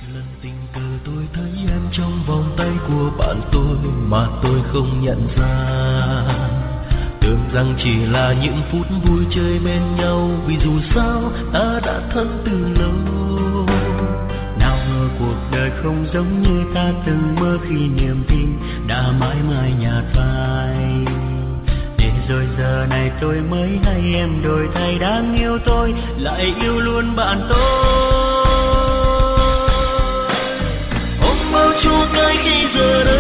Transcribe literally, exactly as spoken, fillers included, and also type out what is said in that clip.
Lần tình cờ tôi thấy em trong vòng tay của bạn tôi mà tôi không nhận ra, tưởng rằng chỉ là những phút vui chơi bên nhau, vì dù sao ta đã thân từ lâu. Nào ngờ cuộc đời không giống như ta từng mơ, khi niềm tin đã mãi mãi nhạt phai. Để rồi giờ này tôi mới hay em đổi thay, đáng yêu tôi lại yêu luôn bạn tôi. Ôm bao chuông cái khi giờ đây